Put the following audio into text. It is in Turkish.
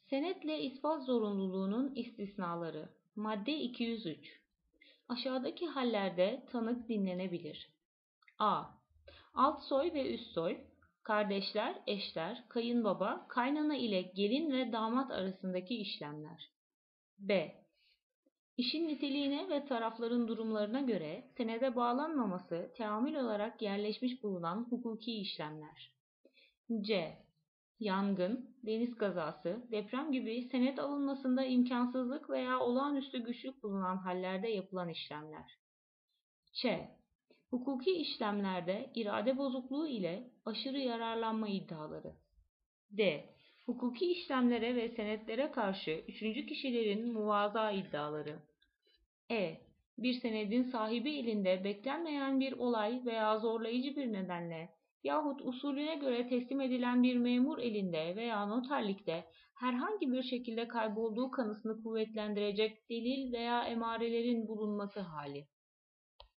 Senetle ispat zorunluluğunun istisnaları. Madde 203. Aşağıdaki hallerde tanık dinlenebilir. A. Alt soy ve üst soy, kardeşler, eşler, kayınbaba, kaynana ile gelin ve damat arasındaki işlemler. B. İşin niteliğine ve tarafların durumlarına göre senede bağlanmaması teamül olarak yerleşmiş bulunan hukuki işlemler. C. Yangın, deniz kazası, deprem gibi senet alınmasında imkansızlık veya olağanüstü güçlük bulunan hallerde yapılan işlemler. Ç. Hukuki işlemlerde irade bozukluğu ile aşırı yararlanma iddiaları. D. Hukuki işlemlere ve senetlere karşı üçüncü kişilerin muvaza iddiaları. E. Bir senedin sahibi elinde beklenmeyen bir olay veya zorlayıcı bir nedenle yahut usulüne göre teslim edilen bir memur elinde veya noterlikte herhangi bir şekilde kaybolduğu kanısını kuvvetlendirecek delil veya emarelerin bulunması hali.